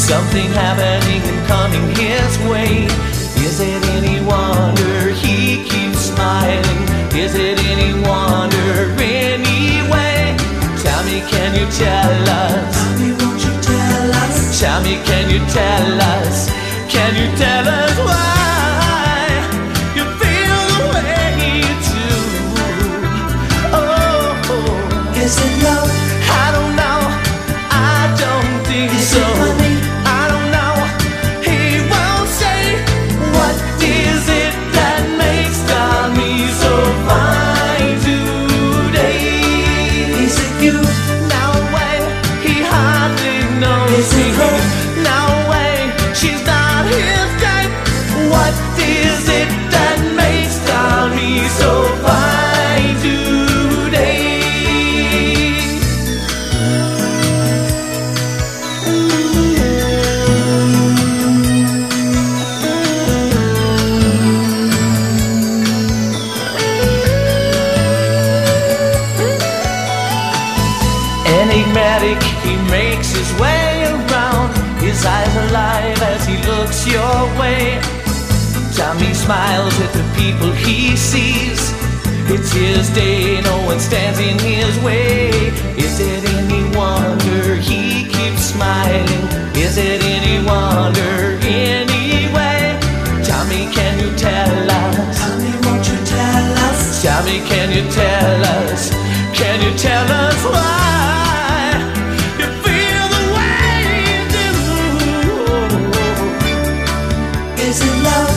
Something happening and coming his way. Is it any wonder he keeps smiling? Is it any wonder anyway? Tell me, can you tell us? Mommy, won't you tell us? Tell me, can you tell us? Can you tell us why you feel the way you do? Oh, is it love? I don't know. I don't think Is so. it money? I don't know. He won't say. What is it that makes me so fine today? Is it you? No way, he hardly knows Is it me. her? No way, she's not his type. What is it that makes me so fine today? Enigmatic, he makes his way around, his eyes alive as he looks your way. Tommy smiles at the people he sees. It's his day, no one stands in his way. Is it any wonder he keeps smiling? Is it any wonder anyway? Tommy, can you tell us? Mommy, won't you tell us? Tommy, can you tell us? Can you tell us why you feel the way you do? Is it love?